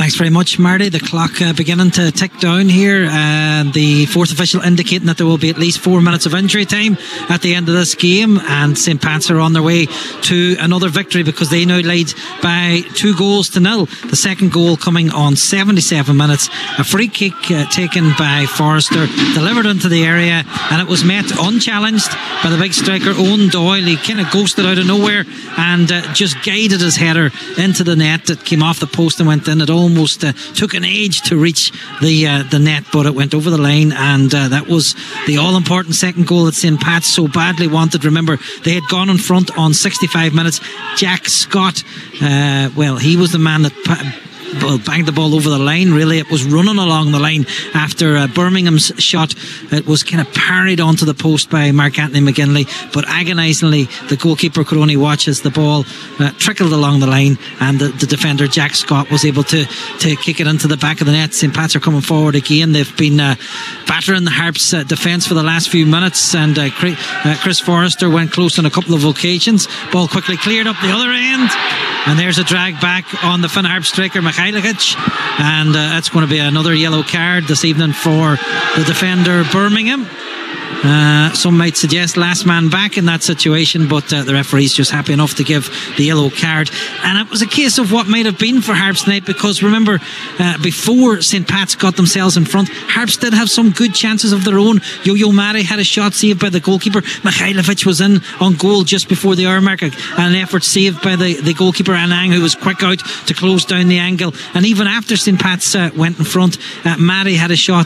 Thanks very much, Marty. The clock beginning to tick down here. The fourth official indicating that there will be at least 4 minutes of injury time at the end of this game, and St. Pat's are on their way to another victory because they now lead by 2-0. The second goal coming on 77 minutes. A free kick taken by Forrester, delivered into the area, and it was met unchallenged by the big striker Owen Doyle. He kind of ghosted out of nowhere and just guided his header into the net. It came off the post and went in. It almost took an age to reach the net, but it went over the line, and that was the all-important second goal that St. Pat's so badly wanted. Remember, they had gone in front on 65 minutes. Jack Scott, he was the man that banged the ball over the line. Really, it was running along the line after Birmingham's shot. It was kind of parried onto the post by Mark Anthony McGinley, but agonisingly the goalkeeper could only watch as the ball trickled along the line, and the defender Jack Scott was able to kick it into the back of the net. St. Pat's are coming forward again. They've been battering the Harps defence for the last few minutes, and Chris Forrester went close on a couple of occasions. Ball quickly cleared up the other end, and there's a drag back on the Finn Harps striker Mikhailovic, and that's going to be another yellow card this evening for the defender Birmingham. Some might suggest last man back in that situation, but the referee's just happy enough to give the yellow card. And it was a case of what might have been for Harps tonight, because remember, before St. Pat's got themselves in front, Harps did have some good chances of their own. Yo-Yo Mari had a shot saved by the goalkeeper. Mikhailovic was in on goal just before the hour mark, an effort saved by the goalkeeper Anang, who was quick out to close down the angle. And even after St. Pat's went in front, Mari had a shot.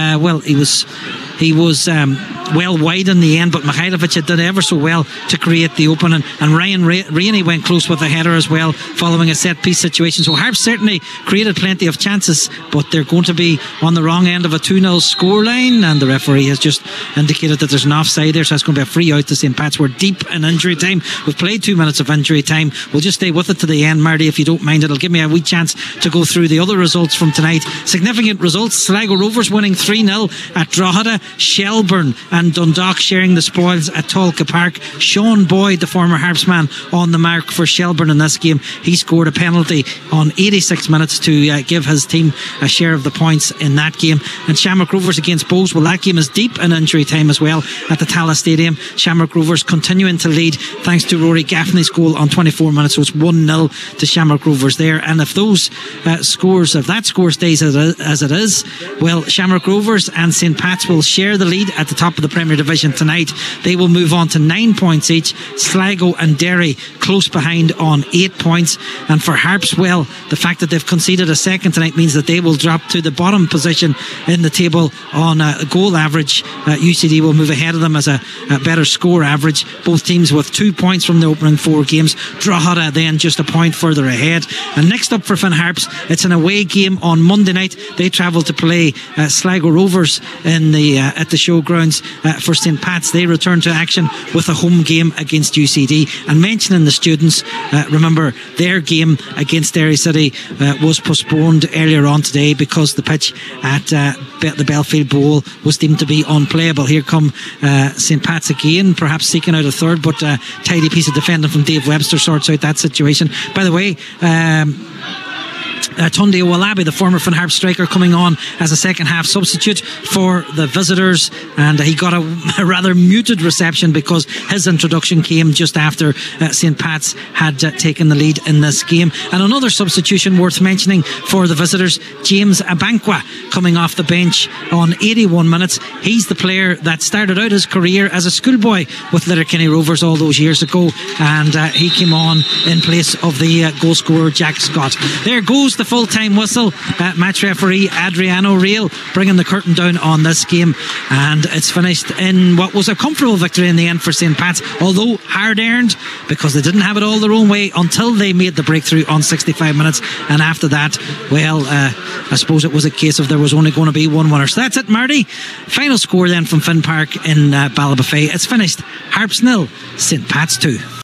He was well wide in the end, but Mikhailovic had done ever so well to create the opening, and Ryan Rainey went close with a header as well following a set piece situation. So Harps certainly created plenty of chances, but they're going to be on the wrong end of a 2-0 scoreline, and the referee has just indicated that there's an offside there, so it's going to be a free out to St. Pat's. We're deep in injury time. We've played 2 minutes of injury time. We'll just stay with it to the end, Marty, if you don't mind. It'll give me a wee chance to go through the other results from tonight. Significant results: Sligo Rovers winning 3-0 at Drogheda, Shelburne and Dundalk sharing the spoils at Tolka Park. Sean Boyd, the former Harps man, on the mark for Shelburne in this game. He scored a penalty on 86 minutes to give his team a share of the points in that game. And Shamrock Rovers against Bohs, well, that game is deep in injury time as well at the Tallaght Stadium. Shamrock Rovers continuing to lead thanks to Rory Gaffney's goal on 24 minutes, so it's 1-0 to Shamrock Rovers there. And if those scores, if that score stays as it is, well, Shamrock Rovers and St. Pat's will share the lead at the top of the Premier Division tonight. They will move on to 9 points each. Sligo and Derry close behind on 8 points. And for Harps, well, the fact that they've conceded a second tonight means that they will drop to the bottom position in the table on a goal average. UCD will move ahead of them as a better score average. Both teams with 2 points from the opening 4 games. Drogheda then just a point further ahead. And next up for Finn Harps, it's an away game on Monday night. They travel to play Sligo Rovers in at the showgrounds. For St. Pat's, they return to action with a home game against UCD. And mentioning the students, remember their game against Derry City was postponed earlier on today because the pitch at the Belfield Bowl was deemed to be unplayable. Here come St. Pat's again, perhaps seeking out a third, but a tidy piece of defending from Dave Webster sorts out that situation. By the way, Tunde Owolabi, the former Finn Harps striker, coming on as a second half substitute for the visitors, and he got a rather muted reception because his introduction came just after St. Pat's had taken the lead in this game. And another substitution worth mentioning for the visitors, James Abankwa, coming off the bench on 81 minutes. He's the player that started out his career as a schoolboy with Letterkenny Rovers all those years ago, and he came on in place of the goal scorer Jack Scott. There goes the full-time whistle. Match referee Adriano Real bringing the curtain down on this game, and it's finished in what was a comfortable victory in the end for St. Pat's, although hard earned because they didn't have it all their own way until they made the breakthrough on 65 minutes, and after that, well, I suppose it was a case of there was only going to be one winner. So that's it, Marty. Final score then from Finn Park in Ballybofey. It's finished Harps 0, St. Pat's 2.